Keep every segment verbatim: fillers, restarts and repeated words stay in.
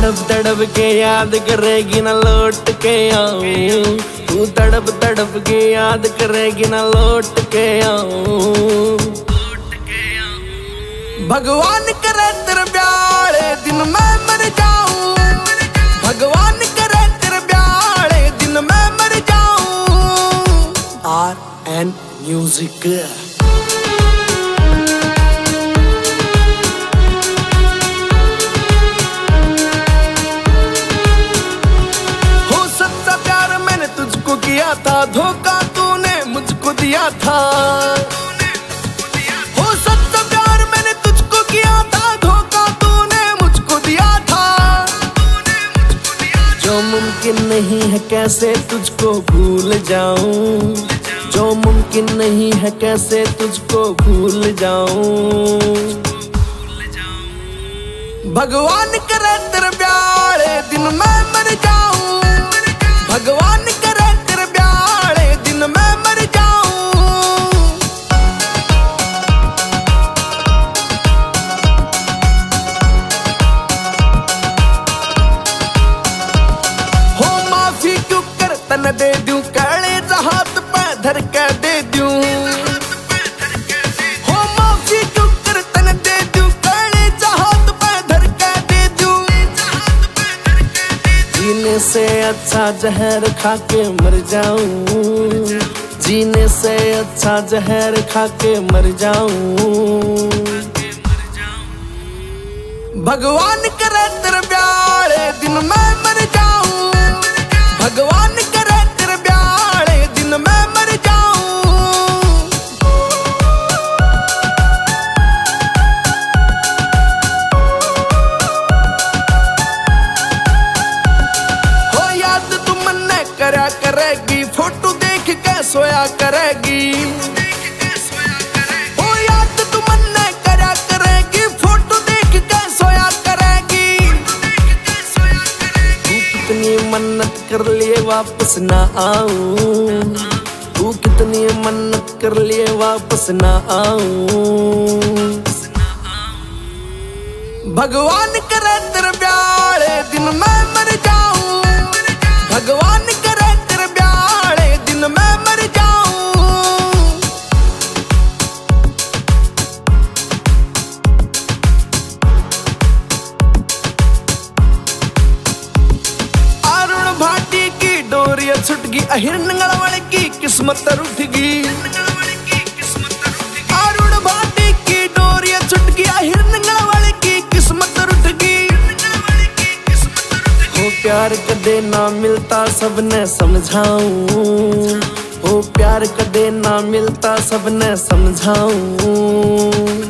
तड़प तड़प के याद करेगी ना लौट के आऊं, तू तड़प तड़प के याद करेगी ना लौट के आऊं। भगवान करे तेरे ब्याह दिन मैं मर जाऊं, भगवान करे तेरे ब्याह दिन मैं मर जाऊं। R N music. किया था धोखा तूने मुझको दिया था, हो सच्चा प्यार मैंने तुझको किया था, धोखा तूने मुझको दिया था। जो मुमकिन नहीं है कैसे तुझको भूल जाऊं, जो मुमकिन नहीं है कैसे तुझको भूल जाऊं। भगवान करे तेरे प्यार दिन मैं मर जाऊं, भगवान करे तेरे ब्याह दिन मैं मर जाऊं। हो माफी क्यों कर तन दे दूं, कड़े हाथ पे धर के दे दूं। हो माफी क्यों कर तन दे दूं, कड़े हाथ पे धर के दे दूं। जीने से अच्छा जहर खा के मर जाऊं, जीने से अच्छा जहर खा के मर जाऊं। भगवान करे तेरे प्यार दिन मैं मर जाऊं, भगवान करे तेरे प्यार दिन मैं मर जाऊं। हो याद तू मन्ने करा करेगी, फोटो देख के सोया करेगी। हो याद तू मन्ने करा करेगी, फोटो देख के सोया करेगी। तू कितनी मन्नत कर लिए वापस ना आऊं, तू कितनी मन्नत कर लिए वापस ना आऊं। भगवान करे तेरे प्यार दिन मैं मर जाऊं, भगवान करे तेरे ब्याह दिन मैं मर जाऊं। अरुण भाटी की डोरिया छुट गई, अहिरनगढ़ की किस्मत रूठ गई। अरुण भाटी की डोरिया छुट गई, अहिरनगढ़ की किस्मत रूठ गई। हो प्यार कदे ना मिलता सबने समझाऊं, हो प्यार कदे ना मिलता सबने समझाऊं।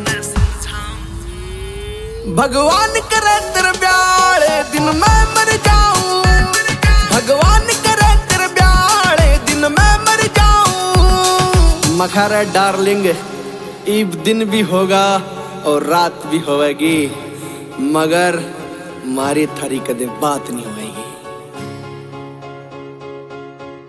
भगवान करे तेरे प्यार दिन मैं मर जाऊं, भगवान करे तेरे प्यार दिन मैं मर जाऊं। मखारा डार्लिंग, ईब दिन भी होगा और रात भी होगी, मगर मारी थारी कदे बात नहीं होगी।